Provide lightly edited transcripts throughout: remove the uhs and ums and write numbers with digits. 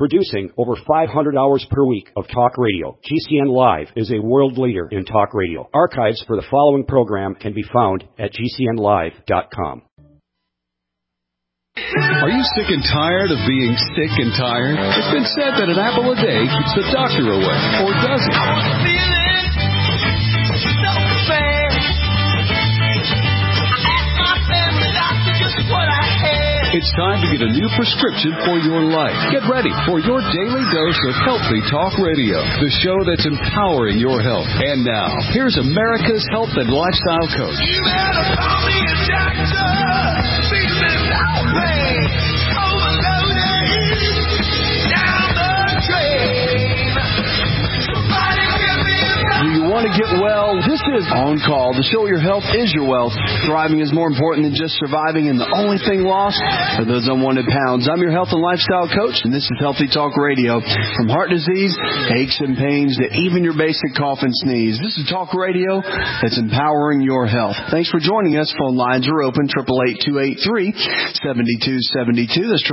Producing over 500 hours per week of talk radio, GCN Live is a world leader in talk radio. Archives for the following program can be found at GCNlive.com. Are you sick and tired of being sick and tired? It's been said that an apple a day keeps the doctor away. Or does it? I was feeling so bad. I asked my family doctor just what I had. It's time to get a new prescription for your life. Get ready for your daily dose of Healthy Talk Radio, the show that's empowering your health. And now, here's America's health and lifestyle coach. You better call me a doctor. Do you want to get well? This is On Call. The show your health is your wealth. Thriving is more important than just surviving, and the only thing lost are those unwanted pounds. I'm your health and lifestyle coach, and this is Healthy Talk Radio. From heart disease, aches and pains, to even your basic cough and sneeze. This is talk radio that's empowering your health. Thanks for joining us. Phone lines are open, 888-283-7272. That's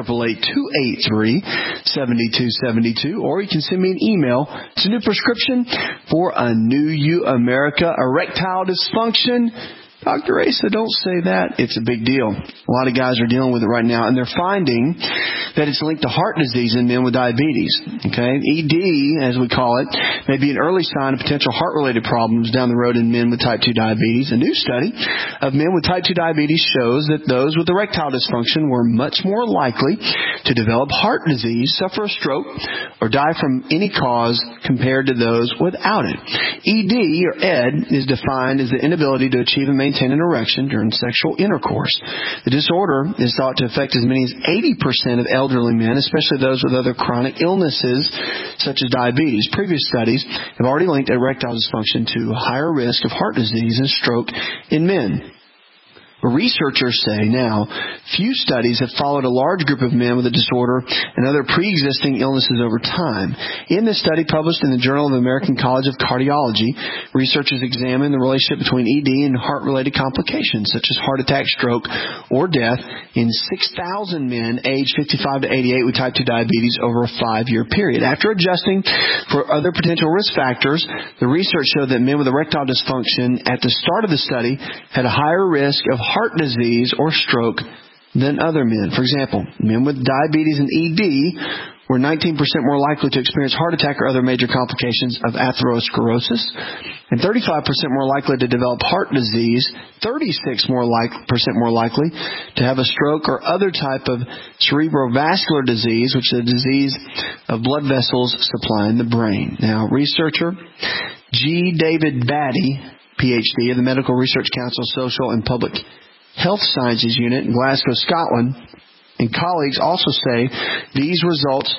888-283-7272. Or you can send me an email. It's a new prescription for a new you, America. Erectile dysfunction. Dr. Asa, don't say that. It's a big deal. A lot of guys are dealing with it right now, and they're finding that it's linked to heart disease in men with diabetes. Okay, ED, as we call it, may be an early sign of potential heart-related problems down the road in men with type 2 diabetes. A new study of men with type 2 diabetes shows that those with erectile dysfunction were much more likely to develop heart disease, suffer a stroke, or die from any cause compared to those without it. ED, or ED, is defined as the inability to achieve and maintain an erection during sexual intercourse. The disorder is thought to affect as many as 80% of elderly men, especially those with other chronic illnesses such as diabetes. Previous studies have already linked erectile dysfunction to a higher risk of heart disease and stroke in men. Researchers say now few studies have followed a large group of men with the disorder and other pre-existing illnesses over time. In this study published in the Journal of the American College of Cardiology, researchers examined the relationship between ED and heart-related complications such as heart attack, stroke, or death in 6,000 men aged 55 to 88 with type 2 diabetes over a 5-year period. After adjusting for other potential risk factors, the research showed that men with erectile dysfunction at the start of the study had a higher risk of heart disease or stroke than other men. For example, men with diabetes and ED were 19% more likely to experience heart attack or other major complications of atherosclerosis, and 35% more likely to develop heart disease, 36% more likely to have a stroke or other type of cerebrovascular disease, which is a disease of blood vessels supplying the brain. Now, researcher G. David Batty, PhD, of the Medical Research Council Social and Public Health Sciences Unit in Glasgow, Scotland, and colleagues also say these results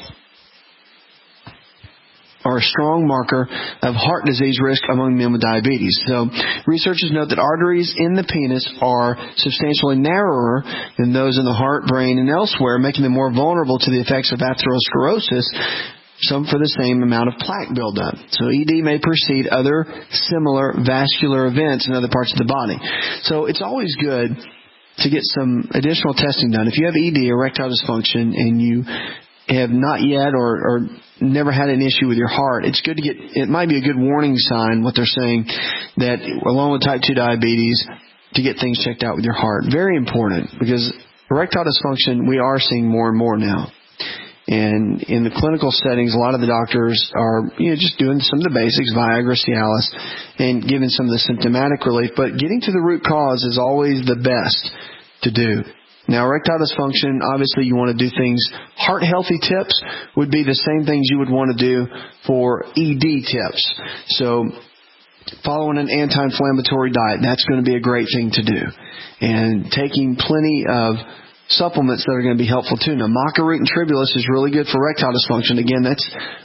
are a strong marker of heart disease risk among men with diabetes. So researchers note that arteries in the penis are substantially narrower than those in the heart, brain, and elsewhere, making them more vulnerable to the effects of atherosclerosis, some for the same amount of plaque buildup. So ED may precede other similar vascular events in other parts of the body. So it's always good to get some additional testing done. If you have ED, erectile dysfunction, and you have not yet or never had an issue with your heart, it's good to get, it might be a good warning sign, what they're saying, that along with type 2 diabetes, to get things checked out with your heart. Very important, because erectile dysfunction, we are seeing more and more now. And in the clinical settings, a lot of the doctors are, just doing some of the basics, Viagra, Cialis, and giving some of the symptomatic relief. But getting to the root cause is always the best to do. Now, erectile dysfunction, obviously you want to do things. Heart healthy tips would be the same things you would want to do for ED tips. So following an anti-inflammatory diet, that's going to be a great thing to do. And taking plenty of supplements that are going to be helpful too. Now, maca root and tribulus is really good for erectile dysfunction. Again, that's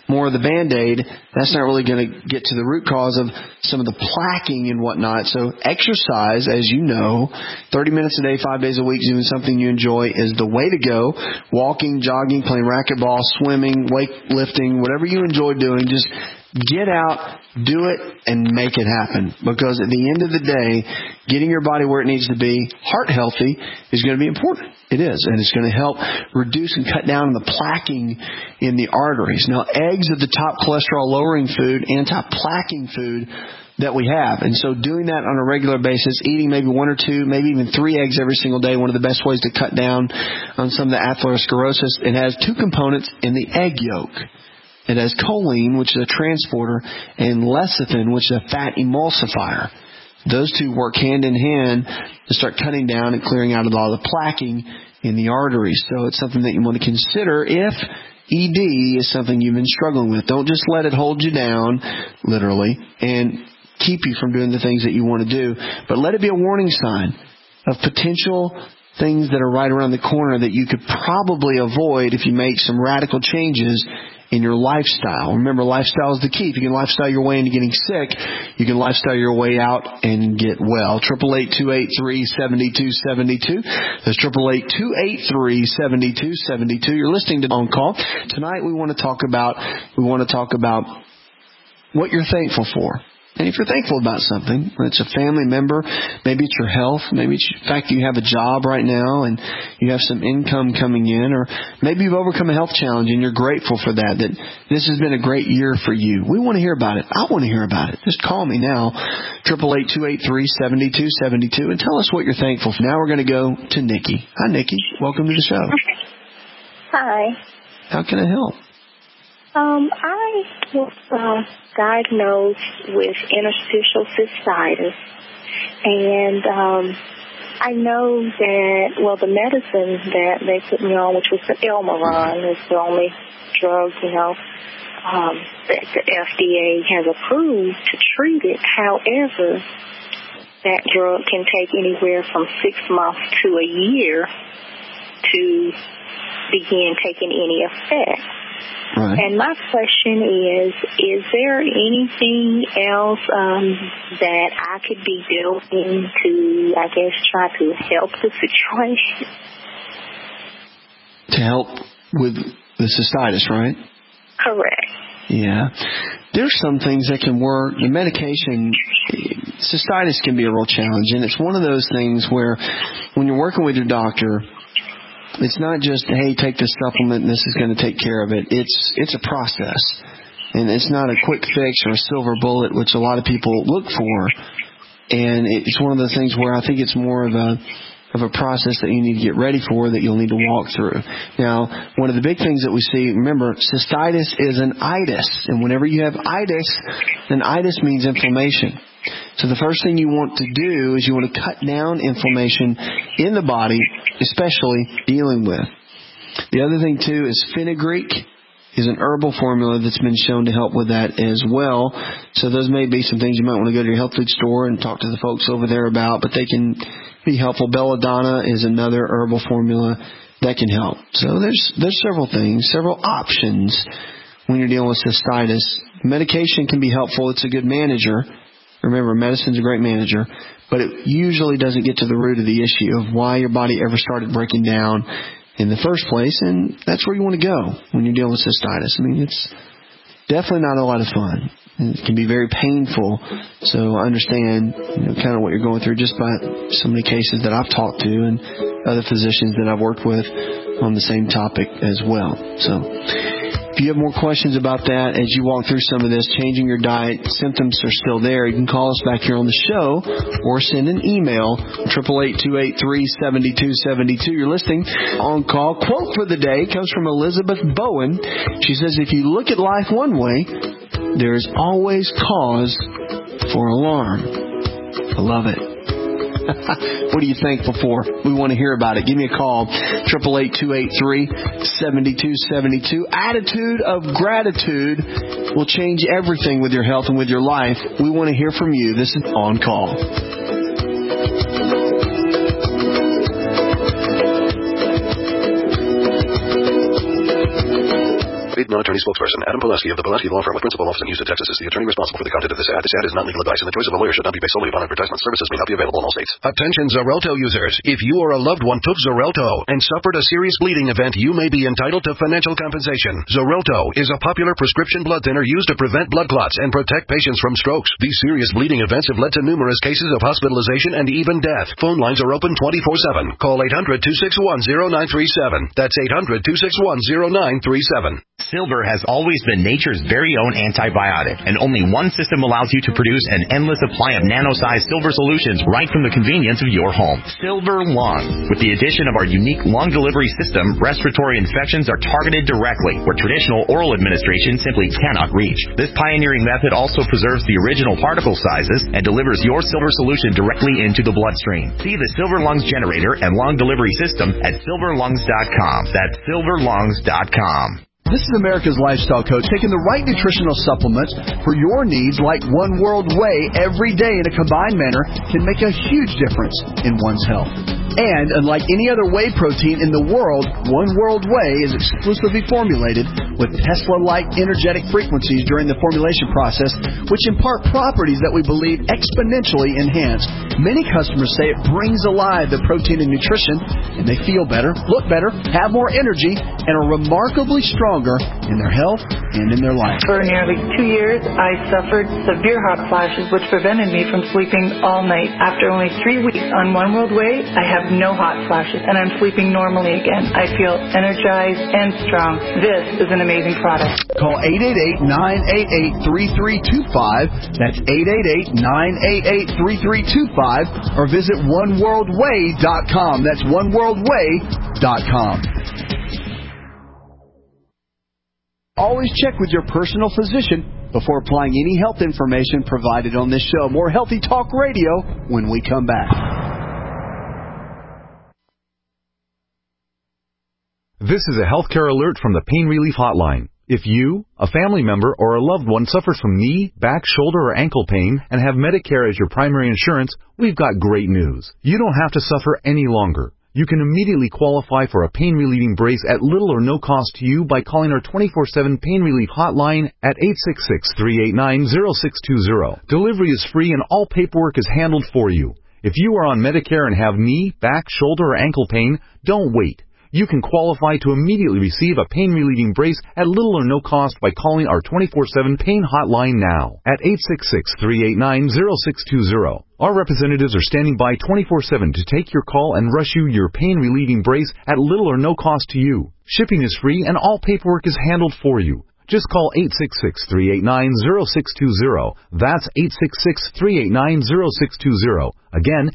more of the Band-Aid, that's not really going to get to the root cause of some of the plaquing and whatnot. So exercise, as you know, 30 minutes a day, 5 days a week, doing something you enjoy is the way to go. Walking, jogging, playing racquetball, swimming, weightlifting, whatever you enjoy doing, just get out, do it, and make it happen. Because at the end of the day, getting your body where it needs to be, heart healthy, is going to be important. It is. And it's going to help reduce and cut down on the plaquing in the arteries. Now, eggs are the top cholesterol-lowering food, anti-plaquing food that we have. And so doing that on a regular basis, eating maybe 1 or 2, maybe even 3 eggs every single day, one of the best ways to cut down on some of the atherosclerosis. It has 2 components in the egg yolk. It has choline, which is a transporter, and lecithin, which is a fat emulsifier. Those 2 work hand in hand to start cutting down and clearing out a lot of the plaquing in the arteries. So it's something that you want to consider if ED is something you've been struggling with. Don't just let it hold you down, literally, and keep you from doing the things that you want to do. But let it be a warning sign of potential things that are right around the corner that you could probably avoid if you make some radical changes in your lifestyle. Remember, lifestyle is the key. If you can lifestyle your way into getting sick, you can lifestyle your way out and get well. 888-283-7272. That's 888-283-7272. You're listening to On Call. Tonight we want to talk about what you're thankful for. And if you're thankful about something, whether it's a family member, maybe it's your health, maybe it's the fact you have a job right now and you have some income coming in, or maybe you've overcome a health challenge and you're grateful for that this has been a great year for you. We want to hear about it. I want to hear about it. Just call me now, 888-283-7272, and tell us what you're thankful for. Now we're going to go to Nikki. Hi, Nikki. Welcome to the show. Hi. How can I help? I was diagnosed with interstitial cystitis, and I know that, the medicine that they put me on, which was the Elmaron, is the only drug, that the FDA has approved to treat it. However, that drug can take anywhere from 6 months to a year to begin taking any effect. Right. And my question is there anything else that I could be doing to, try to help the situation? To help with the cystitis, right? Correct. Yeah. There's some things that can work. The medication, cystitis can be a real challenge, and it's one of those things where when you're working with your doctor, it's not just, hey, take this supplement and this is going to take care of it. It's a process. And it's not a quick fix or a silver bullet, which a lot of people look for. And it's one of those things where I think it's more of a process that you need to get ready for, that you'll need to walk through. Now, one of the big things that we see, remember, cystitis is an itis. And whenever you have itis, an itis means inflammation. So the first thing you want to do is you want to cut down inflammation in the body, especially dealing with. The other thing, too, is fenugreek is an herbal formula that's been shown to help with that as well. So those may be some things you might want to go to your health food store and talk to the folks over there about, but they can be helpful. Belladonna is another herbal formula that can help. So there's several things, several options when you're dealing with cystitis. Medication can be helpful. It's a good manager. Remember, medicine's a great manager, but it usually doesn't get to the root of the issue of why your body ever started breaking down in the first place, and that's where you want to go when you're dealing with cystitis. I mean, it's definitely not a lot of fun. It can be very painful, so I understand kind of what you're going through just by so many cases that I've talked to and other physicians that I've worked with on the same topic as well. So if you have more questions about that as you walk through some of this, changing your diet, symptoms are still there, you can call us back here on the show or send an email, 888-283-7272. You're listening On Call. Quote for the day comes from Elizabeth Bowen. She says, if you look at life one way, there's always cause for alarm. I love it. What are you thankful for? We want to hear about it. Give me a call, 888-283-7272. Attitude of gratitude will change everything with your health and with your life. We want to hear from you. This is On Call. Paid non-attorney spokesperson Adam Pulaski of the Pulaski Law Firm with principal office in Houston, Texas is the attorney responsible for the content of this ad. This ad is not legal advice, and the choice of a lawyer should not be based solely upon advertisement. Services may not be available in all states. Attention Xarelto users. If you or a loved one took Xarelto and suffered a serious bleeding event, you may be entitled to financial compensation. Xarelto is a popular prescription blood thinner used to prevent blood clots and protect patients from strokes. These serious bleeding events have led to numerous cases of hospitalization and even death. Phone lines are open 24/7. Call 800-261-0937. That's 800-261-0937. Silver has always been nature's very own antibiotic, and only one system allows you to produce an endless supply of nano-sized silver solutions right from the convenience of your home. Silver Lung. With the addition of our unique lung delivery system, respiratory infections are targeted directly, where traditional oral administration simply cannot reach. This pioneering method also preserves the original particle sizes and delivers your silver solution directly into the bloodstream. See the Silver Lungs generator and lung delivery system at silverlungs.com. That's silverlungs.com. This is America's Lifestyle Coach, taking the right nutritional supplements for your needs like One World Whey every day in a combined manner can make a huge difference in one's health. And unlike any other whey protein in the world, One World Whey is exclusively formulated with Tesla-like energetic frequencies during the formulation process, which impart properties that we believe exponentially enhance. Many customers say it brings alive the protein and nutrition, and they feel better, look better, have more energy, and are remarkably stronger in their health and in their life. For nearly 2 years, I suffered severe hot flashes, which prevented me from sleeping all night. After only 3 weeks on One World Whey, I have no hot flashes, and I'm sleeping normally again. I feel energized and strong. This is an amazing product. Call 888-988-3325. That's 888-988-3325. Or visit oneworldwhey.com. That's oneworldwhey.com. Always check with your personal physician before applying any health information provided on this show. More Healthy Talk Radio when we come back. This is a healthcare alert from the Pain Relief Hotline. If you, a family member, or a loved one suffers from knee, back, shoulder, or ankle pain and have Medicare as your primary insurance, we've got great news. You don't have to suffer any longer. You can immediately qualify for a pain-relieving brace at little or no cost to you by calling our 24/7 Pain Relief Hotline at 866-389-0620. Delivery is free and all paperwork is handled for you. If you are on Medicare and have knee, back, shoulder, or ankle pain, don't wait. You can qualify to immediately receive a pain-relieving brace at little or no cost by calling our 24/7 Pain Hotline now at 866-389-0620. Our representatives are standing by 24/7 to take your call and rush you your pain-relieving brace at little or no cost to you. Shipping is free and all paperwork is handled for you. Just call 866-389-0620. That's 866-389-0620. Again,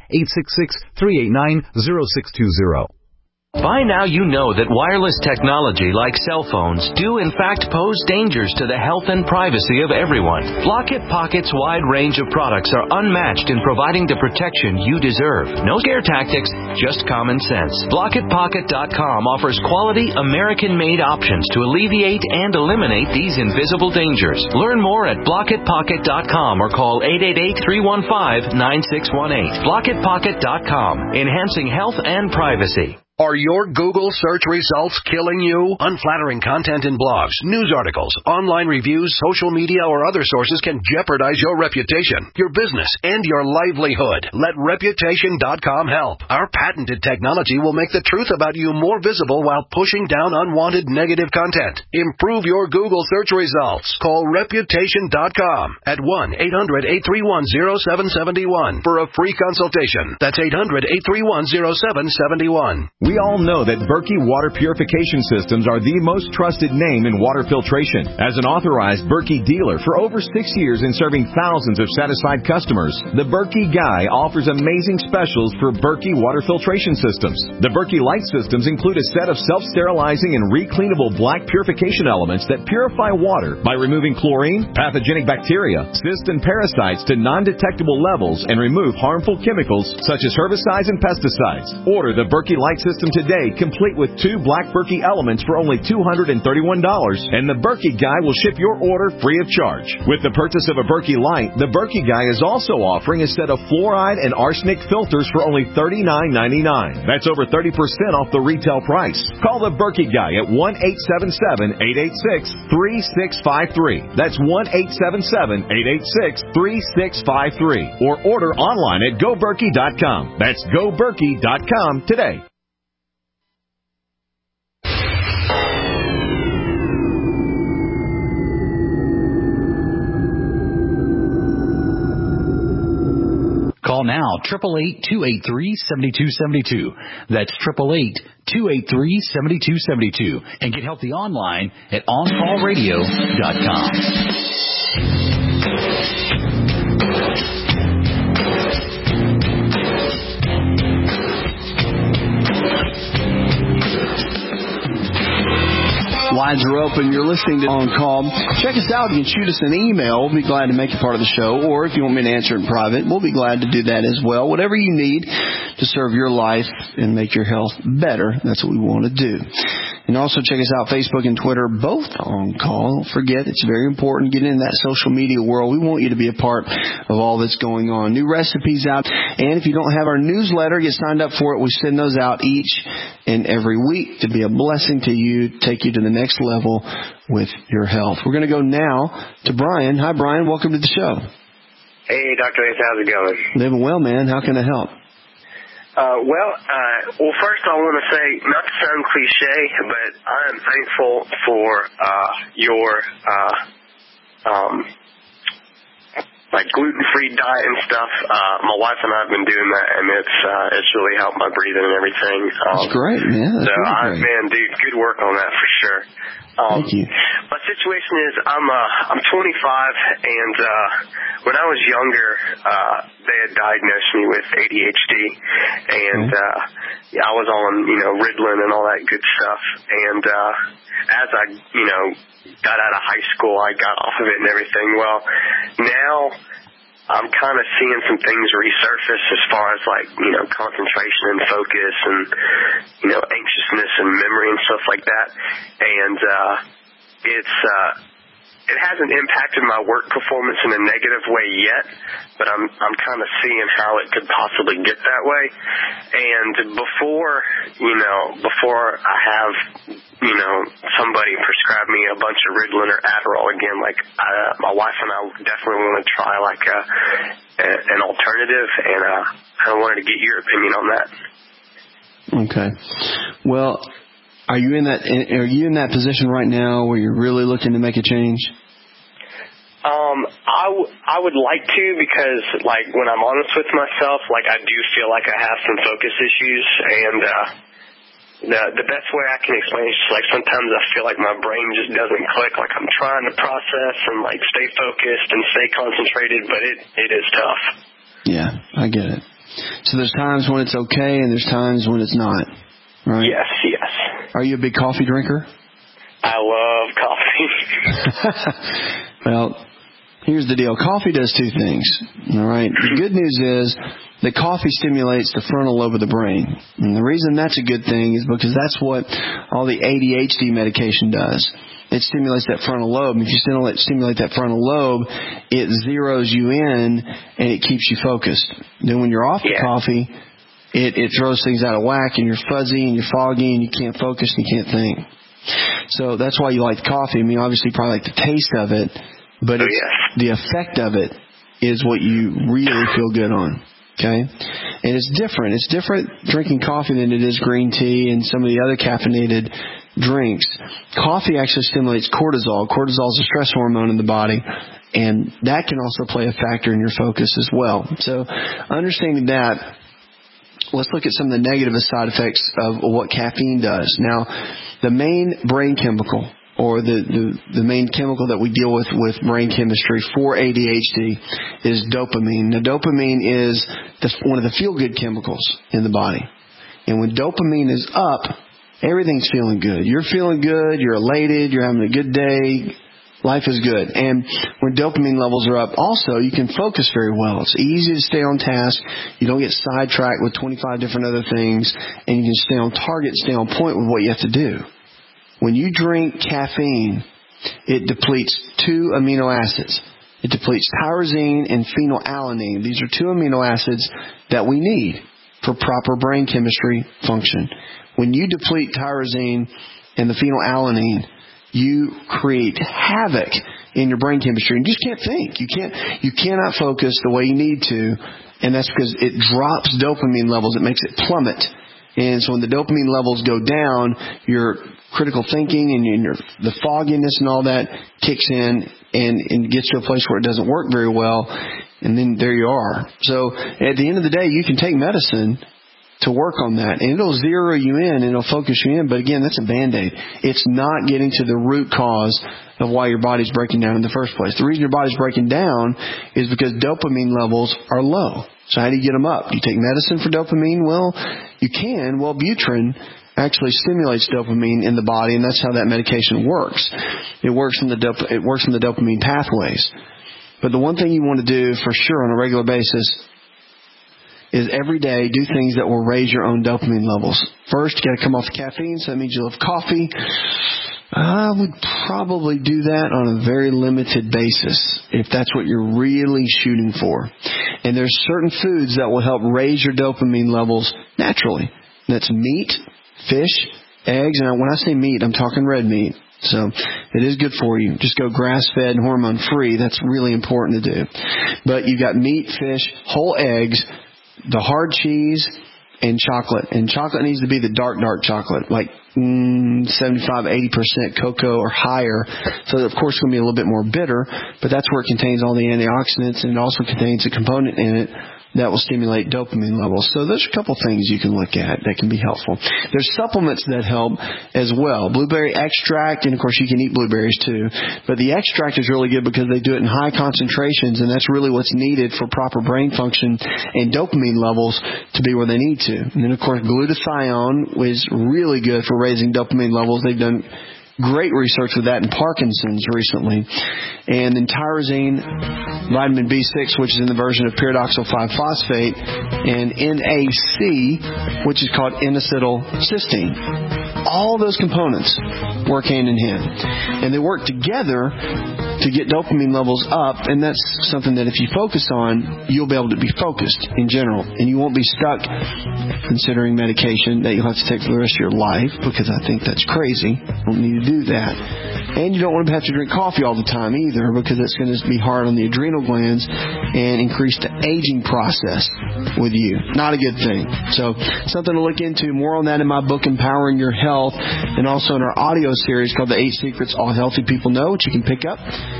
866-389-0620. By now you know that wireless technology like cell phones do in fact pose dangers to the health and privacy of everyone. Block-It Pocket's wide range of products are unmatched in providing the protection you deserve. No scare tactics, just common sense. BlockItPocket.com offers quality American-made options to alleviate and eliminate these invisible dangers. Learn more at BlockItPocket.com or call 888-315-9618. BlockItPocket.com, enhancing health and privacy. Are your Google search results killing you? Unflattering content in blogs, news articles, online reviews, social media, or other sources can jeopardize your reputation, your business, and your livelihood. Let Reputation.com help. Our patented technology will make the truth about you more visible while pushing down unwanted negative content. Improve your Google search results. Call Reputation.com at 1-800-831-0771 for a free consultation. That's 800-831-0771. We all know that Berkey Water Purification Systems are the most trusted name in water filtration. As an authorized Berkey dealer for over 6 years and serving thousands of satisfied customers, the Berkey Guy offers amazing specials for Berkey Water Filtration Systems. The Berkey Light Systems include a set of self-sterilizing and recleanable black purification elements that purify water by removing chlorine, pathogenic bacteria, cysts, and parasites to non-detectable levels and remove harmful chemicals such as herbicides and pesticides. Order the Berkey Light Systems system today, complete with 2 Black Berkey elements for only $231, and the Berkey Guy will ship your order free of charge. With the purchase of a Berkey Light, the Berkey Guy is also offering a set of fluoride and arsenic filters for only $39.99. That's over 30% off the retail price. Call the Berkey Guy at 1-877-886-3653. That's 1-877-886-3653. Or order online at GoBerkey.com. That's GoBerkey.com today. Call now, 888-283-7272. That's 888-283-7272. And get healthy online at OnCallRadio.com. Lines are open. You're listening to On Call. Check us out. You can shoot us an email. We'll be glad to make you part of the show. Or if you want me to answer in private, we'll be glad to do that as well. Whatever you need to serve your life and make your health better, that's what we want to do. And also check us out, Facebook and Twitter, both On Call. Don't forget, it's very important. Get into that social media world. We want you to be a part of all that's going on. New recipes out. And if you don't have our newsletter, get signed up for it. We send those out each and every week to be a blessing to you, take you to the next level with your health. We're going to go now to Brian. Hi, Brian. Welcome to the show. Hey, Dr. Ace. How's it going? Living well, man. How can I help? Well, first I want to say, not to sound cliche, but I am thankful for your gluten-free diet and stuff. My wife and I have been doing that, and it's really helped my breathing and everything. That's great, man. That's really great. Man, dude, good work on that for sure. Thank you. My situation is I'm 25, and when I was younger, they had diagnosed me with ADHD, and I was on Ritalin and all that good stuff. And as I got out of high school, I got off of it and everything. Well, now I'm kind of seeing some things resurface as far as concentration and focus and anxiousness and memory and stuff like that. And it hasn't impacted my work performance in a negative way yet, but I'm kind of seeing how it could possibly get that way. And before I have somebody prescribe me a bunch of Ritalin or Adderall again, my wife and I definitely want to try an alternative, and I wanted to get your opinion on that. Okay. Well, are you in that position right now where you're really looking to make a change? I would like to, because when I'm honest with myself, I do feel like I have some focus issues, and the best way I can explain it is just sometimes I feel like my brain just doesn't click. I'm trying to process and stay focused and stay concentrated, but it is tough. Yeah, I get it. So there's times when it's okay and there's times when it's not, right? Yes. Are you a big coffee drinker? I love coffee. Well, here's the deal. Coffee does two things, all right? The good news is that coffee stimulates the frontal lobe of the brain. And the reason that's a good thing is because that's what all the ADHD medication does. It stimulates that frontal lobe. And if you stimulate that frontal lobe, it zeroes you in and it keeps you focused. Then when you're off the coffee, it throws things out of whack and you're fuzzy and you're foggy and you can't focus and you can't think. So that's why you like coffee. I mean, obviously you probably like the taste of it, but the effect of it is what you really feel good on. Okay? And it's different. It's different drinking coffee than it is green tea and some of the other caffeinated drinks. Coffee actually stimulates cortisol. Cortisol is a stress hormone in the body, and that can also play a factor in your focus as well. So understanding that, let's look at some of the negative side effects of what caffeine does. Now, the main brain chemical, or the main chemical that we deal with brain chemistry for ADHD, is dopamine. Now, dopamine is one of the feel-good chemicals in the body. And when dopamine is up, everything's feeling good. You're feeling good, you're elated, you're having a good day, Life is good. And when dopamine levels are up, also, you can focus very well. It's easy to stay on task. You don't get sidetracked with 25 different other things, and you can stay on target, stay on point with what you have to do. When you drink caffeine, it depletes 2 amino acids. It depletes tyrosine and phenylalanine. These are 2 amino acids that we need for proper brain chemistry function. When you deplete tyrosine and the phenylalanine, you create havoc in your brain chemistry and you just can't think. You cannot focus the way you need to, and that's because it drops dopamine levels. It makes it plummet. And so when the dopamine levels go down, your critical thinking and the fogginess and all that kicks in and gets to a place where it doesn't work very well, and then there you are. So at the end of the day, you can take medicine to work on that, and it'll zero you in and it'll focus you in, but again, that's a Band-Aid. It's not getting to the root cause of why your body's breaking down in the first place. The reason your body's breaking down is because dopamine levels are low. So how do you get them up? You take medicine for dopamine? Well, you can. Wellbutrin actually stimulates dopamine in the body, and that's how that medication works. It works in the dopamine pathways. But the one thing you want to do for sure on a regular basis is every day do things that will raise your own dopamine levels. First, you got to come off caffeine, so that means you'll have coffee. I would probably do that on a very limited basis if that's what you're really shooting for. And there's certain foods that will help raise your dopamine levels naturally. That's meat, fish, eggs. And when I say meat, I'm talking red meat. So it is good for you. Just go grass-fed and hormone-free. That's really important to do. But you've got meat, fish, whole eggs, the hard cheese, and chocolate. And chocolate needs to be the dark chocolate, like 75-80% cocoa or higher. So, of course, it's going to be a little bit more bitter, but that's where it contains all the antioxidants, and it also contains a component in it that will stimulate dopamine levels. So there's a couple things you can look at that can be helpful. There's supplements that help as well. Blueberry extract, and of course you can eat blueberries too. But the extract is really good because they do it in high concentrations, and that's really what's needed for proper brain function and dopamine levels to be where they need to. And then of course glutathione is really good for raising dopamine levels. They've done great research with that in Parkinson's recently. And then tyrosine, vitamin B6, which is in the version of pyridoxal 5-phosphate, and NAC, which is called N-acetylcysteine. All those components work hand in hand. And they work together to get dopamine levels up, and that's something that if you focus on, you'll be able to be focused in general. And you won't be stuck considering medication that you'll have to take for the rest of your life, because I think that's crazy. You don't need to do that. And you don't want to have to drink coffee all the time either, because it's going to be hard on the adrenal glands and increase the aging process with you. Not a good thing. So something to look into. More on that in my book, Empowering Your Health, and also in our audio series called The 8 Secrets All Healthy People Know, which you can pick up.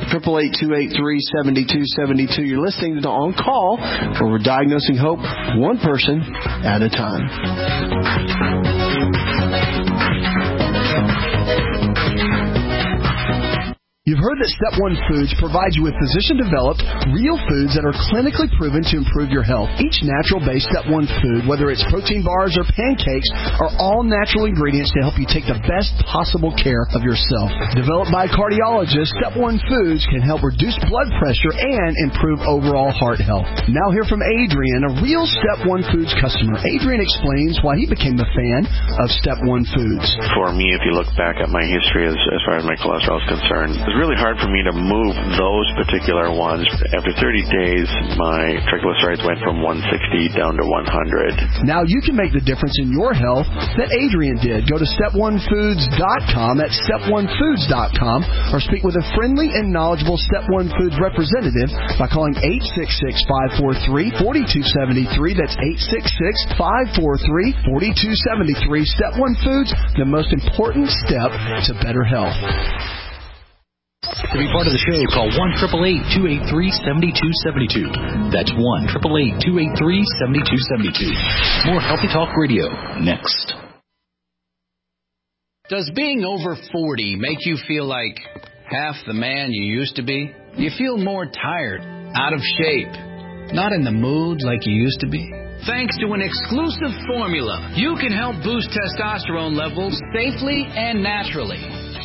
888-283-7272. You're listening to On Call, where we're diagnosing hope one person at a time. You've heard that Step 1 Foods provides you with physician-developed, real foods that are clinically proven to improve your health. Each natural-based Step 1 food, whether it's protein bars or pancakes, are all natural ingredients to help you take the best possible care of yourself. Developed by a cardiologist, Step 1 Foods can help reduce blood pressure and improve overall heart health. Now hear from Adrian, a real Step 1 Foods customer. Adrian explains why he became a fan of Step 1 Foods. For me, if you look back at my history as far as my cholesterol is concerned, really hard for me to move those particular ones. After 30 days, my triglycerides went from 160 down to 100. Now you can make the difference in your health that Adrian did. Go to step1foods.com. That's step1foods.com, or speak with a friendly and knowledgeable Step 1 Foods representative by calling 866-543-4273. That's 866-543-4273. Step 1 Foods, the most important step to better health. To be part of the show, call 1-888-283-7272. That's 1-888-283-7272. More Healthy Talk Radio next. Does being over 40 make you feel like half the man you used to be? You feel more tired, out of shape, not in the mood like you used to be? Thanks to an exclusive formula, you can help boost testosterone levels safely and naturally.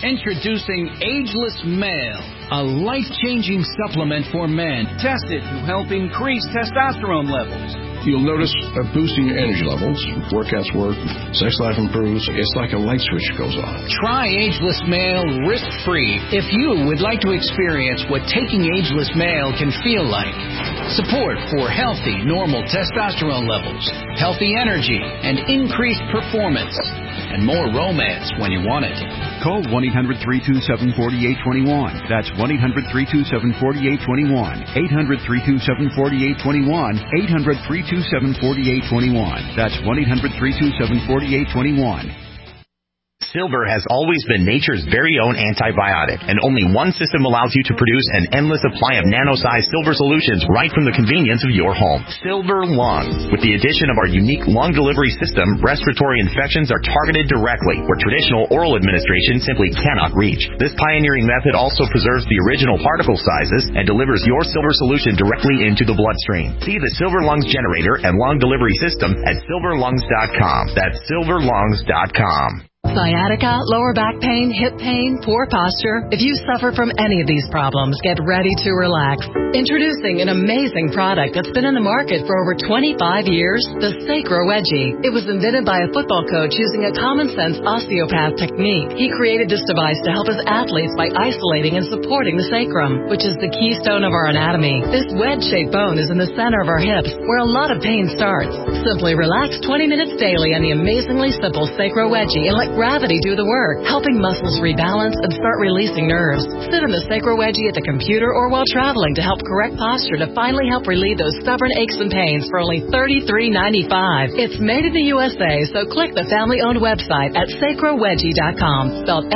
Introducing Ageless Male, a life-changing supplement for men tested to help increase testosterone levels. You'll notice a boost in your energy levels. Workouts work, sex life improves. It's like a light switch goes on. Try Ageless Male risk-free if you would like to experience what taking Ageless Male can feel like. Support for healthy, normal testosterone levels, healthy energy, and increased performance. And more romance when you want it. Call 1-800-327-4821. That's 1-800-327-4821. 800-327-4821. 800-327-4821. That's 1-800-327-4821. Silver has always been nature's very own antibiotic, and only one system allows you to produce an endless supply of nano-sized silver solutions right from the convenience of your home. Silver Lungs. With the addition of our unique lung delivery system, respiratory infections are targeted directly, where traditional oral administration simply cannot reach. This pioneering method also preserves the original particle sizes and delivers your silver solution directly into the bloodstream. See the Silver Lungs generator and lung delivery system at silverlungs.com. That's silverlungs.com. Sciatica, lower back pain, hip pain, poor posture. If you suffer from any of these problems, get ready to relax. Introducing an amazing product that's been in the market for over 25 years, the Sacro Wedgie. It was invented by a football coach using a common-sense osteopath technique. He created this device to help his athletes by isolating and supporting the sacrum, which is the keystone of our anatomy. This wedge-shaped bone is in the center of our hips, where a lot of pain starts. Simply relax 20 minutes daily on the amazingly simple Sacro Wedgie and let gravity do the work, helping muscles rebalance and start releasing nerves. Sit in the Sacro Wedgie at the computer or while traveling to help correct posture to finally help relieve those stubborn aches and pains for only $33.95. It's made in the USA, so click the family-owned website at sacrowedgie.com, spelled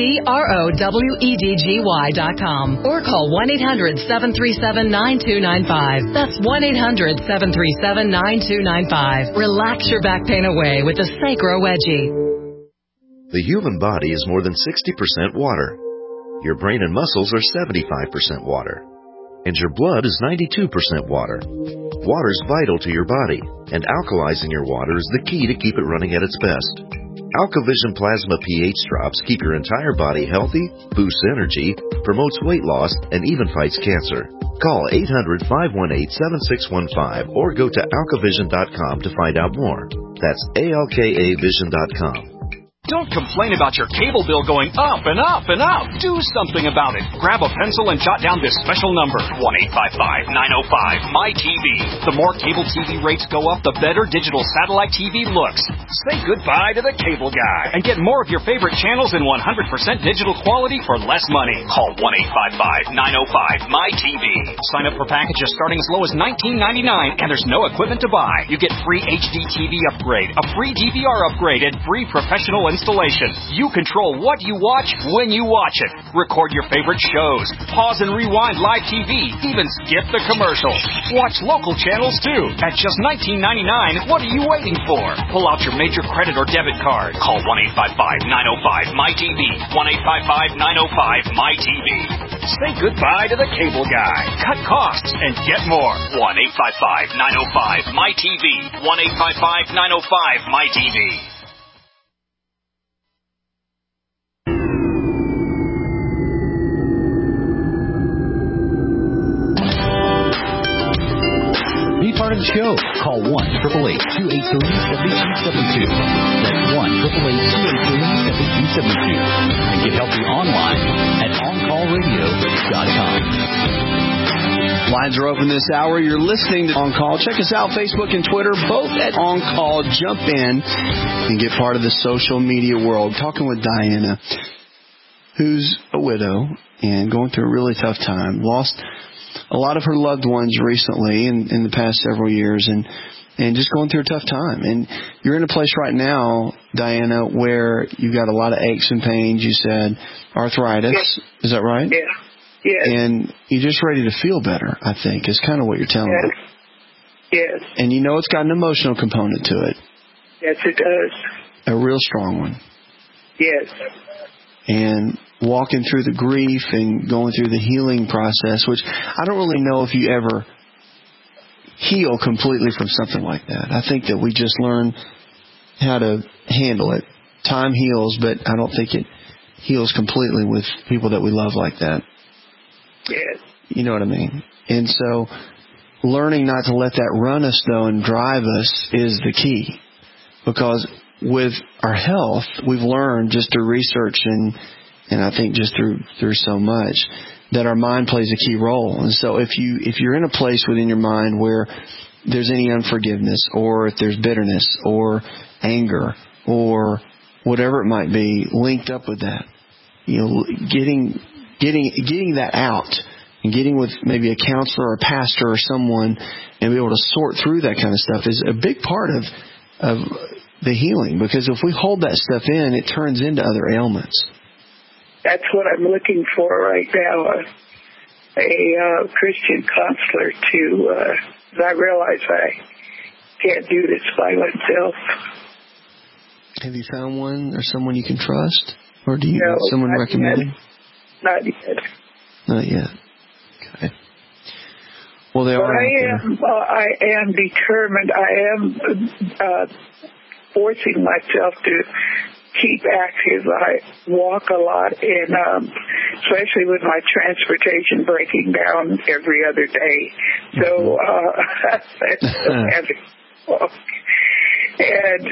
SACROWEDGY.com, or call 1-800-737-9295. That's 1-800-737-9295. Relax your back pain away with the Sacro Wedgie. The human body is more than 60% water. Your brain and muscles are 75% water. And your blood is 92% water. Water is vital to your body, and alkalizing your water is the key to keep it running at its best. AlkaVision Plasma pH drops keep your entire body healthy, boosts energy, promotes weight loss, and even fights cancer. Call 800-518-7615 or go to alkavision.com to find out more. That's ALKAvision.com. Don't complain about your cable bill going up and up and up. Do something about it. Grab a pencil and jot down this special number, 1-855-905-MY-TV. The more cable TV rates go up, the better digital satellite TV looks. Say goodbye to the cable guy and get more of your favorite channels in 100% digital quality for less money. Call 1-855-905-MY-TV. Sign up for packages starting as low as $19.99, and there's no equipment to buy. You get free HD TV upgrade, a free DVR upgrade, and free professional installation. You control what you watch when you watch it. Record your favorite shows. Pause and rewind live TV. Even skip the commercials. Watch local channels too. At just $19.99, what are you waiting for? Pull out your major credit or debit card. Call 1-855-905-MY-TV. 1-855-905-MY-TV. Say goodbye to the cable guy. Cut costs and get more. 1-855-905-MY-TV. 1-855-905-MY-TV. Be part of the show. Call 1-888-283-7272. That's 1-888-283-7272. And get healthy online at OnCallRadio.com. Lines are open this hour. You're listening to On Call. Check us out, Facebook and Twitter, both at On Call. Jump in and get part of the social media world. Talking with Diana, who's a widow and going through a really tough time. Lost a lot of her loved ones recently in the past several years and just going through a tough time. And you're in a place right now, Diana, where you've got a lot of aches and pains. You said arthritis. Yes. Is that right? Yeah. Yes. And you're just ready to feel better, I think, is kind of what you're telling me. Yes. And you know it's got an emotional component to it. Yes, it does. A real strong one. Yes. And walking through the grief and going through the healing process, which I don't really know if you ever heal completely from something like that. I think that we just learn how to handle it. Time heals, but I don't think it heals completely with people that we love like that. Yes. You know what I mean? And so learning not to let that run us, though, and drive us is the key. Because with our health, we've learned just through research and I think just through so much that our mind plays a key role. And so if you're in a place within your mind where there's any unforgiveness, or if there's bitterness or anger or whatever it might be linked up with that, getting that out and getting with maybe a counselor or a pastor or someone and be able to sort through that kind of stuff is a big part of the healing. Because if we hold that stuff in, it turns into other ailments. That's what I'm looking for right now, a Christian counselor I realize I can't do this by myself. Have you found one or someone you can trust? Or do you have someone recommended? Not yet. Not yet. Okay. Well, I am determined. I am forcing myself to keep active. I walk a lot, and especially with my transportation breaking down every other day. So I'm having to walk. And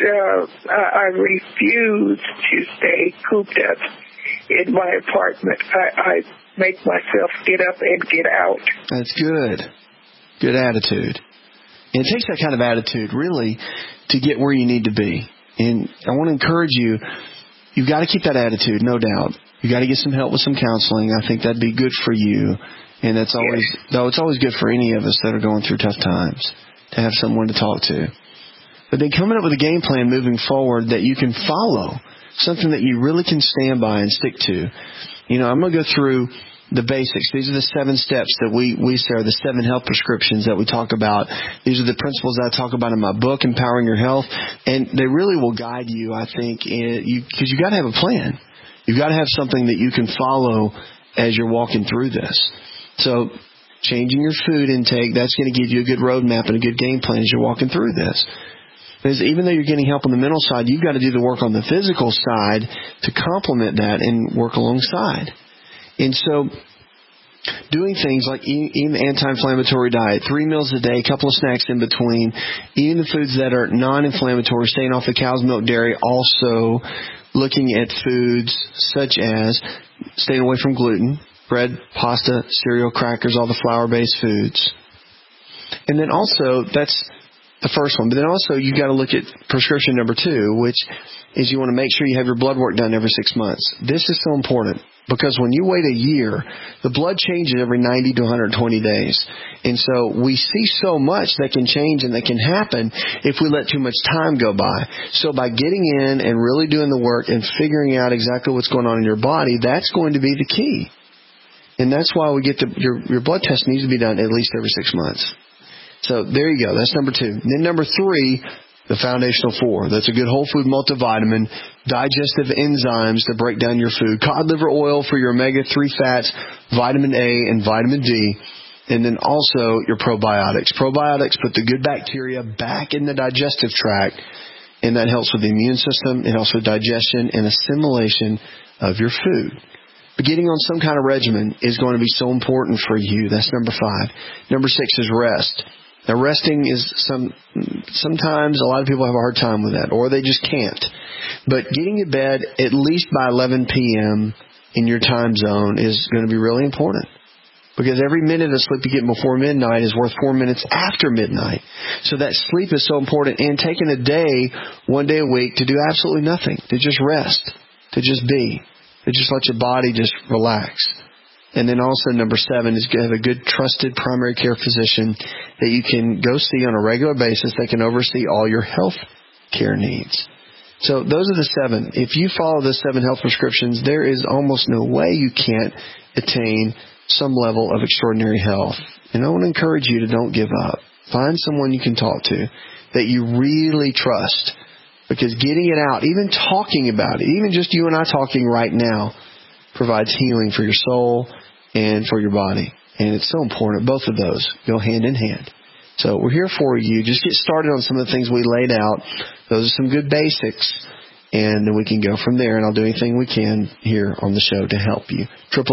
I refuse to stay cooped up in my apartment. I make myself get up and get out. That's good. Good attitude. And it takes that kind of attitude, really, to get where you need to be. And I want to encourage you, you've got to keep that attitude, no doubt. You've got to get some help with some counseling. I think that'd be good for you. And it's always good for any of us that are going through tough times to have someone to talk to. But then coming up with a game plan moving forward that you can follow, something that you really can stand by and stick to. I'm going to go through the basics. These are the 7 steps that we say are the 7 health prescriptions that we talk about. These are the principles that I talk about in my book, Empowering Your Health. And they really will guide you, I think, because you've got to have a plan. You've got to have something that you can follow as you're walking through this. So changing your food intake, that's going to give you a good roadmap and a good game plan as you're walking through this. Because even though you're getting help on the mental side, you've got to do the work on the physical side to complement that and work alongside. And so doing things like eating the anti-inflammatory diet, 3 meals a day, a couple of snacks in between, eating the foods that are non-inflammatory, staying off the cow's milk, dairy, also looking at foods such as staying away from gluten, bread, pasta, cereal, crackers, all the flour-based foods. And then also, that's the first one. But then also, you've got to look at prescription number 2, which is you want to make sure you have your blood work done every 6 months. This is so important because when you wait a year, the blood changes every 90 to 120 days. And so we see so much that can change and that can happen if we let too much time go by. So by getting in and really doing the work and figuring out exactly what's going on in your body, that's going to be the key. And that's why we get your blood test needs to be done at least every 6 months. So there you go. That's number 2. Then number 3, the foundational 4. That's a good whole food multivitamin, digestive enzymes to break down your food, cod liver oil for your omega-3 fats, vitamin A and vitamin D, and then also your probiotics. Probiotics put the good bacteria back in the digestive tract, and that helps with the immune system. It helps with digestion and assimilation of your food. But getting on some kind of regimen is going to be so important for you. That's number 5. Number 6 is rest. Now, resting is sometimes a lot of people have a hard time with that, or they just can't. But getting to bed at least by 11 p.m. in your time zone is going to be really important. Because every minute of sleep you get before midnight is worth 4 minutes after midnight. So that sleep is so important. And taking a day, 1 day a week, to do absolutely nothing, to just rest, to just be, to just let your body just relax. And then also number 7 is to have a good trusted primary care physician that you can go see on a regular basis that can oversee all your health care needs. So those are the 7. If you follow the 7 health prescriptions, there is almost no way you can't attain some level of extraordinary health. And I want to encourage you to don't give up. Find someone you can talk to that you really trust. Because getting it out, even talking about it, even just you and I talking right now, provides healing for your soul and for your body. And it's so important. Both of those go hand in hand. So we're here for you. Just get started on some of the things we laid out. Those are some good basics. and then we can go from there, and I'll do anything we can here on the show to help you.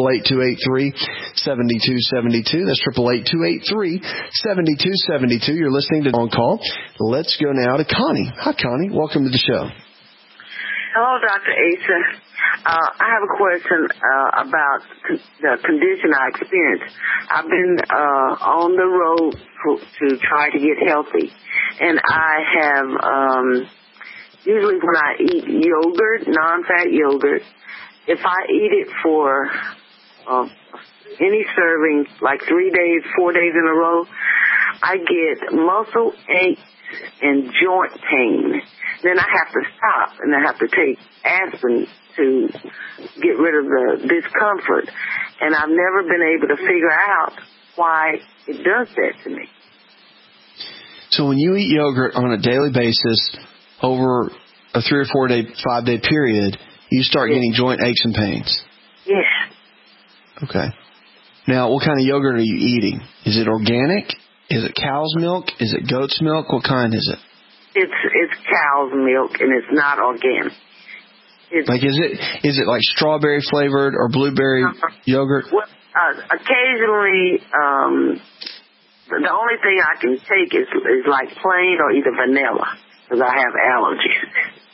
888-283-7272. That's 888-283-7272. You're listening to On Call. Let's go now to Connie. Hi, Connie. Welcome to the show. Hello, Dr. Asa. I have a question about the condition I experienced. I've been on the road to try to get healthy, and I have usually when I eat yogurt, non-fat yogurt, if I eat it for any serving, like 3 days, 4 days in a row, I get muscle aches and joint pain. Then I have to stop, and I have to take aspirin to get rid of the discomfort. And I've never been able to figure out why it does that to me. So when you eat yogurt on a daily basis over a 3 or 4 day, 5 day period, you start getting joint aches and pains. Yes. Okay. Now, what kind of yogurt are you eating? Is it organic? Is it cow's milk? Is it goat's milk? What kind is it? It's cow's milk, and it's not organic. Is it like strawberry flavored or blueberry yogurt? Well, occasionally, the only thing I can take is like plain or either vanilla, because I have allergies.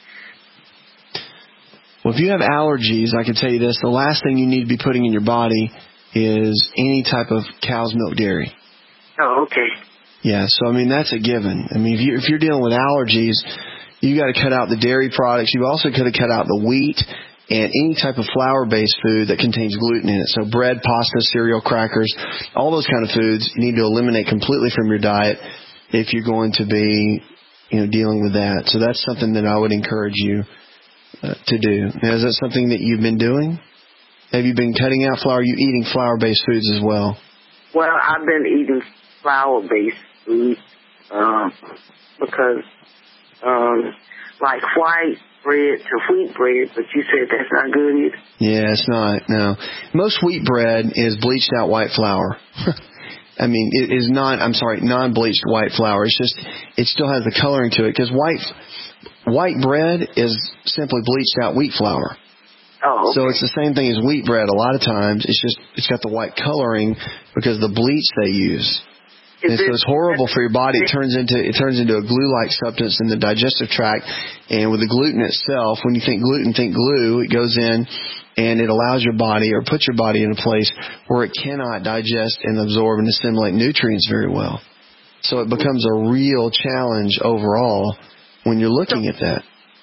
Well, if you have allergies, I can tell you this: the last thing you need to be putting in your body is any type of cow's milk dairy. Oh, okay. Yeah, so I mean that's a given. I mean, if you're dealing with allergies, you got to cut out the dairy products. You also could have cut out the wheat and any type of flour-based food that contains gluten in it. So bread, pasta, cereal, crackers, all those kind of foods you need to eliminate completely from your diet if you're going to be, dealing with that. So that's something that I would encourage you to do. Now, is that something that you've been doing? Have you been cutting out flour? Are you eating flour-based foods as well? Well, I've been eating flour-based food because like white bread to wheat bread, but you said that's not good either. Yeah, it's not. No. Most wheat bread is bleached out white flour. I mean, it is non-bleached white flour. It still has the coloring to it because white bread is simply bleached out wheat flour. Oh, okay. So it's the same thing as wheat bread. A lot of times it's got the white coloring because of the bleach they use. So it's horrible for your body. It turns into a glue-like substance in the digestive tract. And with the gluten itself, when you think gluten, think glue. It goes in and it allows your body or puts your body in a place where it cannot digest and absorb and assimilate nutrients very well. So it becomes a real challenge overall when you're looking at that.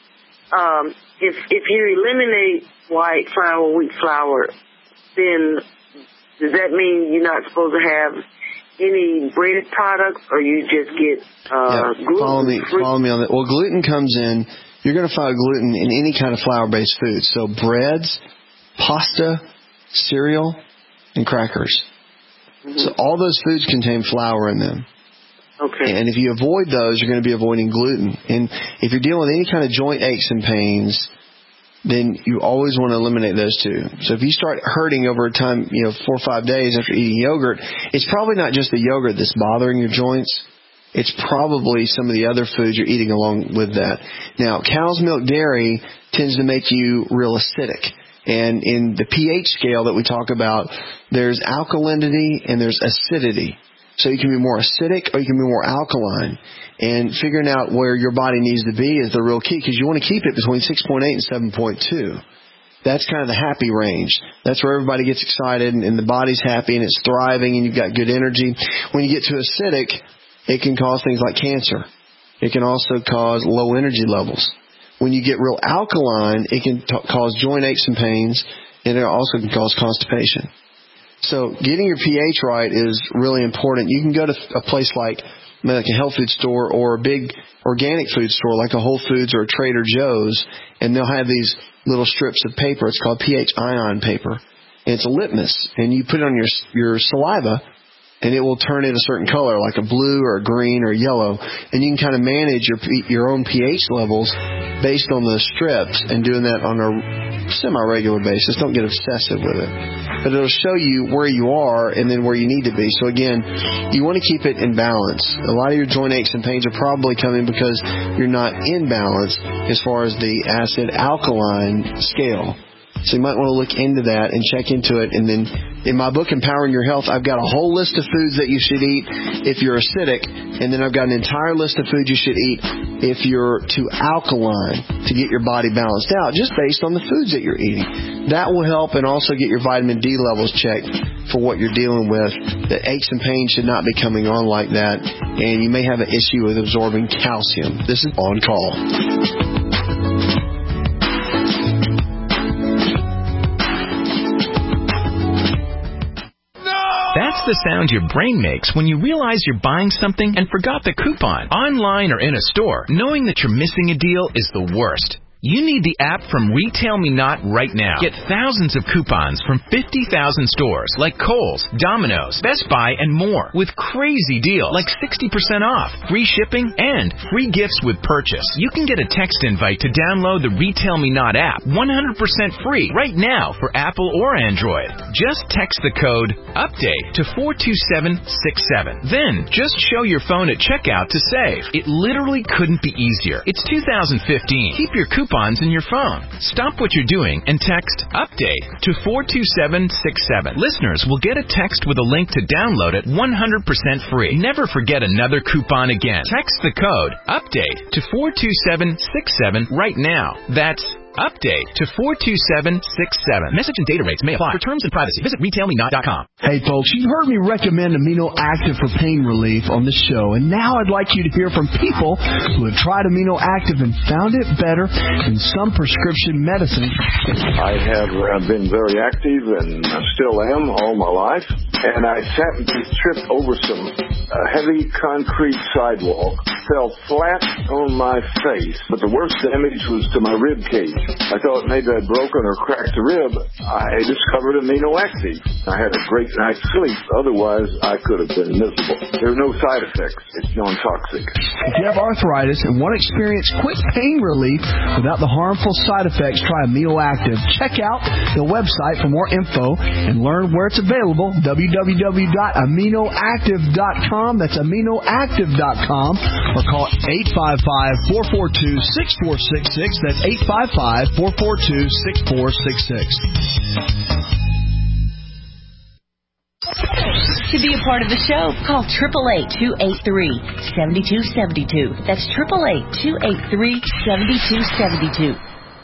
If you eliminate white flour, wheat flour, then does that mean you're not supposed to have any breaded products, or you just get gluten? Follow me on that. Well, gluten comes in. You're going to find gluten in any kind of flour-based food. So breads, pasta, cereal, and crackers. Mm-hmm. So all those foods contain flour in them. Okay. And if you avoid those, you're going to be avoiding gluten. And if you're dealing with any kind of joint aches and pains, then you always want to eliminate those two. So if you start hurting over time, 4 or 5 days after eating yogurt, it's probably not just the yogurt that's bothering your joints. It's probably some of the other foods you're eating along with that. Now, cow's milk dairy tends to make you real acidic. And in the pH scale that we talk about, there's alkalinity and there's acidity. So you can be more acidic or you can be more alkaline. And figuring out where your body needs to be is the real key, because you want to keep it between 6.8 and 7.2. That's kind of the happy range. That's where everybody gets excited and the body's happy and it's thriving and you've got good energy. When you get too acidic, it can cause things like cancer. It can also cause low energy levels. When you get real alkaline, it can cause joint aches and pains, and it also can cause constipation. So getting your pH right is really important. You can go to a place like a health food store or a big organic food store like a Whole Foods or a Trader Joe's, and they'll have these little strips of paper. It's called pH ion paper. And it's a litmus. And you put it on your saliva, and it will turn it a certain color, like a blue or a green or a yellow. And you can kind of manage your own pH levels based on those strips, and doing that on a semi-regular basis. Don't get obsessive with it. But it'll show you where you are and then where you need to be. So again, you want to keep it in balance. A lot of your joint aches and pains are probably coming because you're not in balance as far as the acid-alkaline scale. So you might want to look into that and check into it. And then in my book, Empowering Your Health, I've got a whole list of foods that you should eat if you're acidic. And then I've got an entire list of foods you should eat if you're too alkaline to get your body balanced out, just based on the foods that you're eating. That will help, and also get your vitamin D levels checked for what you're dealing with. The aches and pains should not be coming on like that. And you may have an issue with absorbing calcium. This is On Call. That's the sound your brain makes when you realize you're buying something and forgot the coupon. Online or in a store, knowing that you're missing a deal is the worst. You need the app from Retail Me Not right now. Get thousands of coupons from 50,000 stores like Kohl's, Domino's, Best Buy, and more with crazy deals like 60% off, free shipping, and free gifts with purchase. You can get a text invite to download the Retail Me Not app 100% free right now for Apple or Android. Just text the code UPDATE to 42767. Then just show your phone at checkout to save. It literally couldn't be easier. It's 2015. Keep your coupons in your phone. Stop what you're doing and text UPDATE to 42767. Listeners will get a text with a link to download it 100% free. Never forget another coupon again. Text the code UPDATE to 42767 right now. That's UPDATE to 42767. Message and data rates may apply. For terms and privacy, visit RetailMeNot.com. Hey, folks, you've heard me recommend Amino Active for pain relief on the show, and now I'd like you to hear from people who have tried Amino Active and found it better than some prescription medicine. I have been very active and still am all my life, and I happened to trip over some heavy concrete sidewalk, fell flat on my face, but the worst damage was to my rib cage. I thought maybe I'd broken or cracked a rib. I discovered Amino Active. I had a great night's sleep. Otherwise, I could have been miserable. There are no side effects. It's non-toxic. If you have arthritis and want to experience quick pain relief without the harmful side effects, try Amino Active. Check out the website for more info and learn where it's available. www.aminoactive.com. That's aminoactive.com. Or call 855-442-6466. That's 855-442-6466. To be a part of the show, call 888-283-7272. That's 888-283-7272.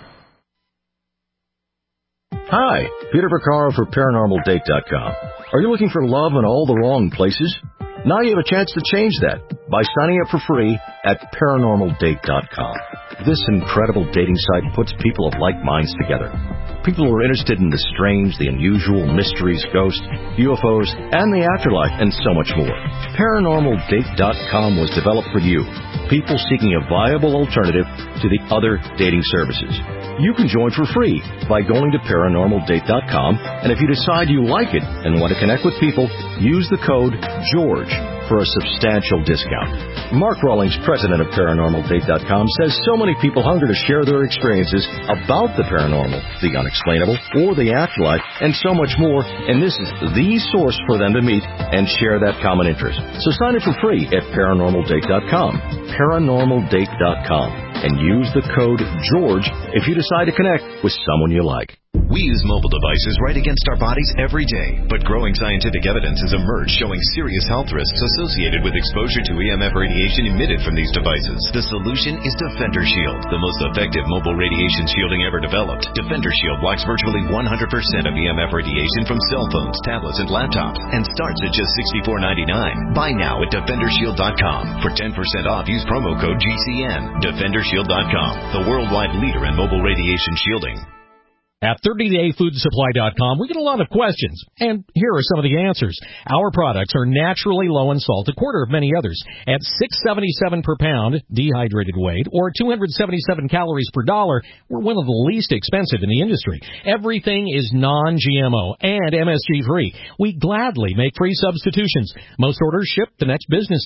Hi, Peter Vaccaro for ParanormalDate.com. Are you looking for love in all the wrong places? Now you have a chance to change that by signing up for free at ParanormalDate.com. This incredible dating site puts people of like minds together. People who are interested in the strange, the unusual, mysteries, ghosts, UFOs, and the afterlife, and so much more. ParanormalDate.com was developed for you, people seeking a viable alternative to the other dating services. You can join for free by going to ParanormalDate.com, and if you decide you like it and want to connect with people, use the code GEORGE for a substantial discount. Mark Rawlings, president of ParanormalDate.com, says so many people hunger to share their experiences about the paranormal, the unexplainable, or the afterlife, and so much more, and this is the source for them to meet and share that common interest. So sign up for free at ParanormalDate.com, ParanormalDate.com, and use the code GEORGE if you decide to connect with someone you like. We use mobile devices right against our bodies every day, but growing scientific evidence has emerged showing serious health risks associated with exposure to EMF radiation emitted from these devices. The solution is Defender Shield, the most effective mobile radiation shielding ever developed. Defender Shield blocks virtually 100% of EMF radiation from cell phones, tablets, and laptops, and starts at just $64.99. Buy now at DefenderShield.com. For 10% off, use promo code GCN. DefenderShield.com, the worldwide leader in mobile radiation shielding. At 30dayfoodsupply.com, we get a lot of questions, and here are some of the answers. Our products are naturally low in salt, a quarter of many others, at $6.77 per pound dehydrated weight, or 277 calories per dollar. We're one of the least expensive in the industry. Everything is non-GMO and MSG-free. We gladly make free substitutions. Most orders ship the next business day.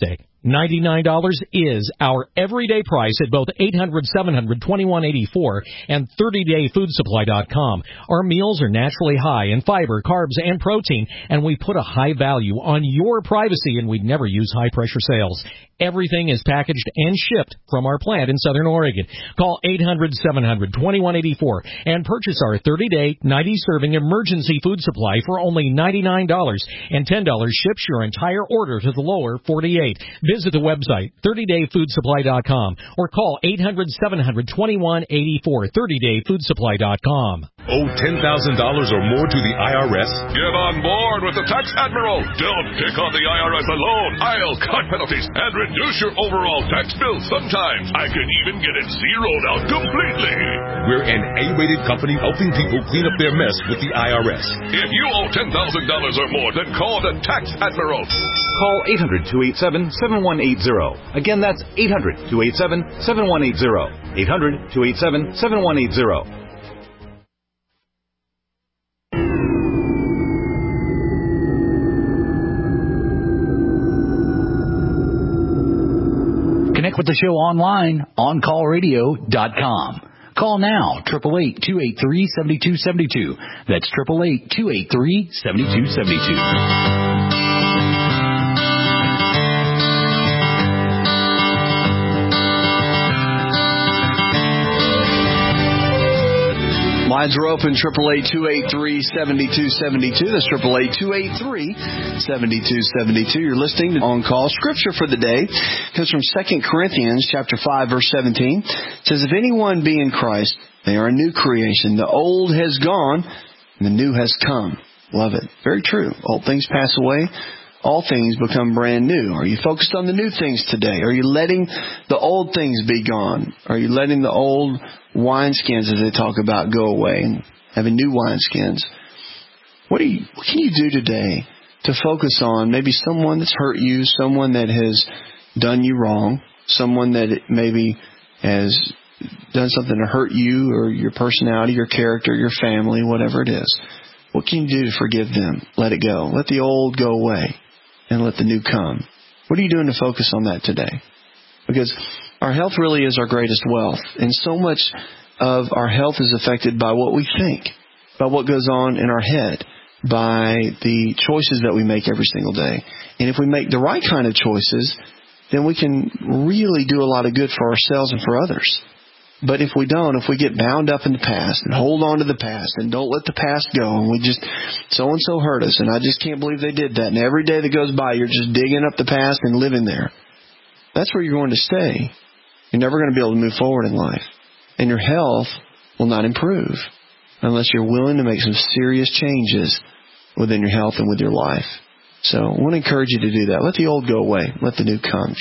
$99 is our everyday price at both 800-700-2184 and 30dayfoodsupply.com. Our meals are naturally high in fiber, carbs, and protein, and we put a high value on your privacy, and we'd never use high-pressure sales. Everything is packaged and shipped from our plant in Southern Oregon. Call 800-700-2184 and purchase our 30-day, 90-serving emergency food supply for only $99, and $10 ships your entire order to the lower 48. Visit the website, 30dayfoodsupply.com, or call 800-700-2184, 30dayfoodsupply.com. Owe $10,000 or more to the IRS? Get on board with the Tax Admiral. Don't pick on the IRS alone. I'll cut penalties and reduce your overall tax bill. Sometimes I can even get it zeroed out completely. We're an A-rated company helping people clean up their mess with the IRS. If you owe $10,000 or more, then call the Tax Admiral. Call 800-287-7180. Again, that's 800-287-7180. 800-287-7180. Connect with the show online, OnCallRadio.com. Call now, 888-283-7272. That's 888-283-7272. Lines are open, 888-283-7272. That's 888-283-7272. You're listening to On Call. Scripture for the day comes from 2 Corinthians chapter 5, verse 17. It says, if anyone be in Christ, they are a new creation. The old has gone, and the new has come. Love it. Very true. Old things pass away. All things become brand new. Are you focused on the new things today? Are you letting the old things be gone? Are you letting the old wineskins, as they talk about, go away and having new wineskins? What can you do today to focus on maybe someone that's hurt you, someone that has done you wrong, someone that maybe has done something to hurt you or your personality, your character, your family, whatever it is? What can you do to forgive them? Let it go. Let the old go away and let the new come. What are you doing to focus on that today? Because our health really is our greatest wealth. And so much of our health is affected by what we think, by what goes on in our head, by the choices that we make every single day. And if we make the right kind of choices, then we can really do a lot of good for ourselves and for others. But if we don't, if we get bound up in the past and hold on to the past and don't let the past go, and we just, so-and-so hurt us, and I just can't believe they did that, and every day that goes by, you're just digging up the past and living there, that's where you're going to stay. You're never going to be able to move forward in life. And your health will not improve unless you're willing to make some serious changes within your health and with your life. So I want to encourage you to do that. Let the old go away. Let the new come.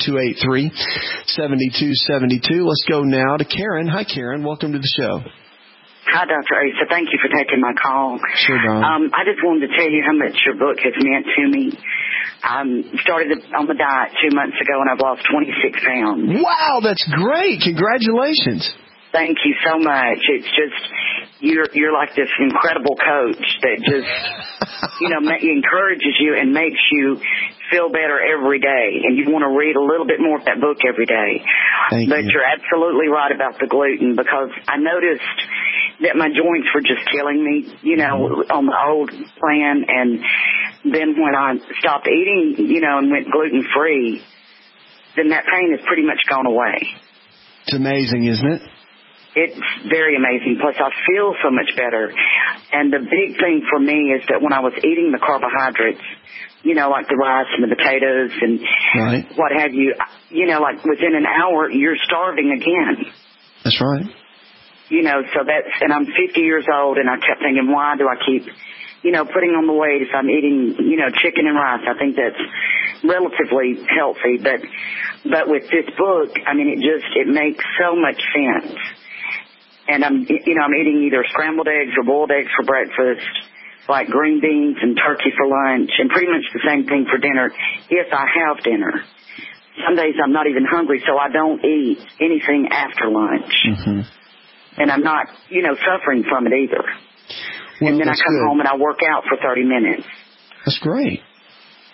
888-283-7272. Let's go now to Karen. Hi, Karen. Welcome to the show. Hi, Dr. Asa. Thank you for taking my call. Sure, Don. I just wanted to tell you how much your book has meant to me. I started on the diet 2 months ago, and I've lost 26 pounds. Wow, that's great. Congratulations. Thank you so much. It's just, you're like this incredible coach that just, encourages you and makes you feel better every day. And you want to read a little bit more of that book every day. But you're absolutely right about the gluten, because I noticed that my joints were just killing me, on the old plan. And then when I stopped eating, and went gluten-free, then that pain has pretty much gone away. It's amazing, isn't it? It's very amazing. Plus, I feel so much better. And the big thing for me is that when I was eating the carbohydrates, like the rice and the potatoes and what have you, like within an hour, you're starving again. That's right. And I'm 50 years old, and I kept thinking, why do I keep, putting on the weight if I'm eating, chicken and rice? I think that's relatively healthy. But with this book, it makes so much sense. And I'm eating either scrambled eggs or boiled eggs for breakfast, like green beans and turkey for lunch, and pretty much the same thing for dinner if I have dinner. Some days I'm not even hungry, so I don't eat anything after lunch. Mm-hmm. And I'm not, suffering from it either. Well, and then I come home and I work out for 30 minutes. That's great.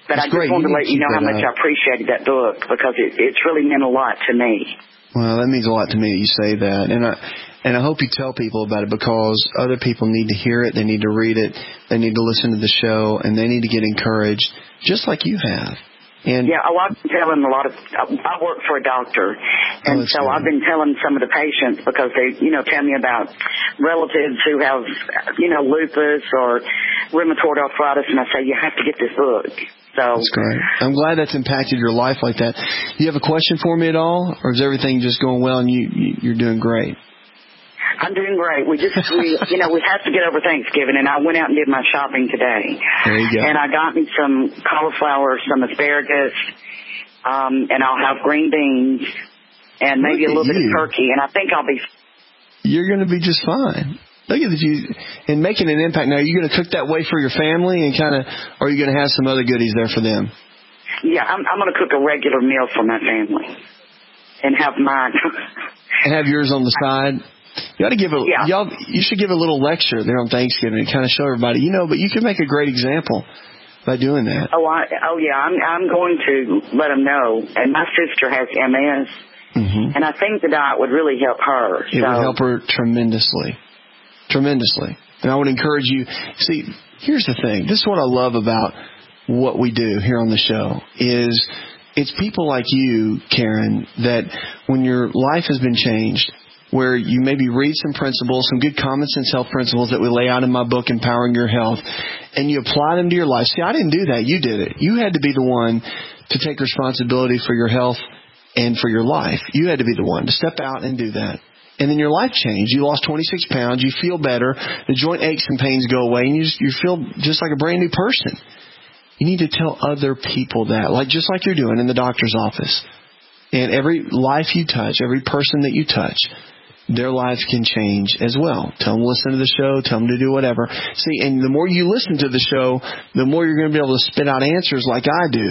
But I just wanted to let you know how much I appreciated that book, because it's really meant a lot to me. Well, that means a lot to me that you say that. And I hope you tell people about it, because other people need to hear it. They need to read it. They need to listen to the show, and they need to get encouraged, just like you have. And I've been telling a lot of. I work for a doctor, and so I've been telling some of the patients, because they, tell me about relatives who have, lupus or rheumatoid arthritis, and I say, you have to get this book. So that's great. I'm glad that's impacted your life like that. Do you have a question for me at all, or is everything just going well and you're doing great? I'm doing great. We have to get over Thanksgiving, and I went out and did my shopping today. There you go. And I got me some cauliflower, some asparagus, and I'll have green beans, and maybe a little bit of turkey, and I think I'll be. You're going to be just fine. Look at you and making an impact. Now, are you going to cook that way for your family, and or are you going to have some other goodies there for them? Yeah, I'm going to cook a regular meal for my family, and have mine. And have yours on the side. You ought to give you should give a little lecture there on Thanksgiving and kind of show everybody, but you can make a great example by doing that. I'm going to let them know. And my sister has MS, and I think the diet would really help her. It would help her tremendously. Tremendously. And I would encourage you, see, here's the thing. This is what I love about what we do here on the show is it's people like you, Karen, that when your life has been changed, where you maybe read some principles, some good common sense health principles that we lay out in my book, Empowering Your Health, and you apply them to your life. See, I didn't do that. You did it. You had to be the one to take responsibility for your health and for your life. You had to be the one to step out and do that. And then your life changed. You lost 26 pounds. You feel better. The joint aches and pains go away, and you feel just like a brand new person. You need to tell other people that, just like you're doing in the doctor's office. And every life you touch, every person that you touch, their lives can change as well. Tell them to listen to the show. Tell them to do whatever. See, and the more you listen to the show, the more you're going to be able to spit out answers like I do.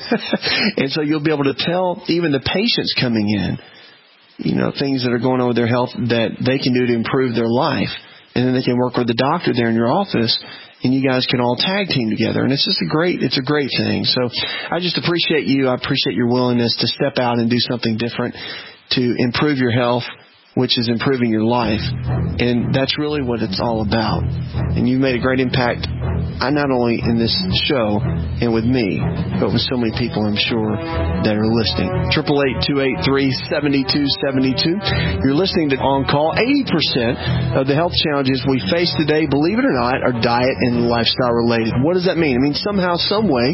And so you'll be able to tell even the patients coming in, things that are going on with their health that they can do to improve their life. And then they can work with the doctor there in your office, and you guys can all tag team together. And it's just a great thing. So I just appreciate you. I appreciate your willingness to step out and do something different to improve your health, which is improving your life. And that's really what it's all about. And you've made a great impact, not only in this show and with me, but with so many people, I'm sure, that are listening. 888-283-7272. You're listening to On Call. 80% of the health challenges we face today, believe it or not, are diet and lifestyle related. What does that mean? It means somehow, some way,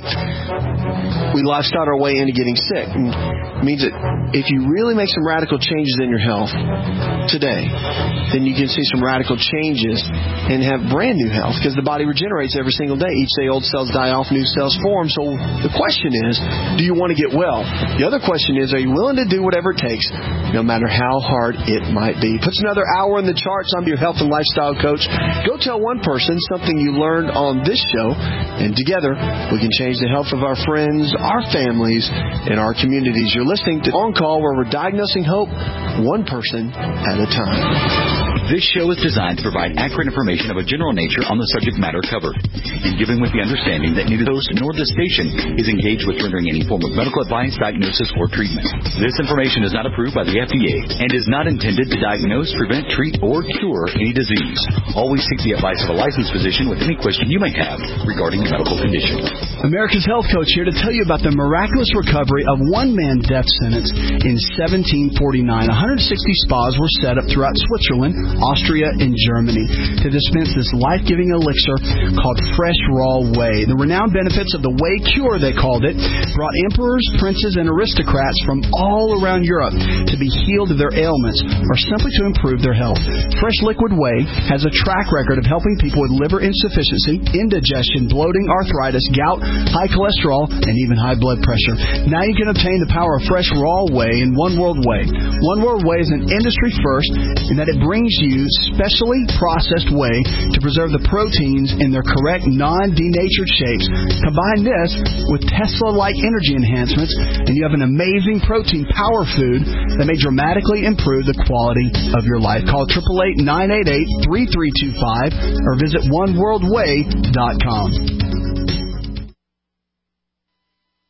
we lifestyle our way into getting sick. And it means that if you really make some radical changes in your health today, then you can see some radical changes and have brand new health, because the body regenerates every single day. Each day old cells die off, new cells form. So the question is, do you want to get well? The other question is, are you willing to do whatever it takes, no matter how hard it might be? Puts another hour in the charts. I'm your health and lifestyle coach. Go tell one person something you learned on this show, and together we can change the health of our friends, our families, and our communities. You're listening to On Call, where we're diagnosing hope one person at a time. This show is designed to provide accurate information of a general nature on the subject matter covered, and given with the understanding that neither host nor the station is engaged with rendering any form of medical advice, diagnosis, or treatment. This information is not approved by the FDA and is not intended to diagnose, prevent, treat, or cure any disease. Always seek the advice of a licensed physician with any question you may have regarding your medical condition. America's Health Coach here to tell you about the miraculous recovery of one man's death sentence in 1749. 160 spas were set up throughout Switzerland, Austria, and Germany to dispense this life-giving elixir called Fresh Raw Whey. The renowned benefits of the Whey Cure, they called it, brought emperors, princes, and aristocrats from all around Europe to be healed of their ailments or simply to improve their health. Fresh Liquid Whey has a track record of helping people with liver insufficiency, indigestion, bloating, arthritis, gout, high cholesterol, and even high blood pressure. Now you can obtain the power of Fresh Raw Whey in One World Whey. One World Whey is an industry first in that it brings you specially processed whey to preserve the proteins in their correct non-denatured shapes. Combine this with Tesla-like energy enhancements, and you have an amazing protein power food that may dramatically improve the quality of your life. Call 888-988-3325 or visit oneworldwhey.com.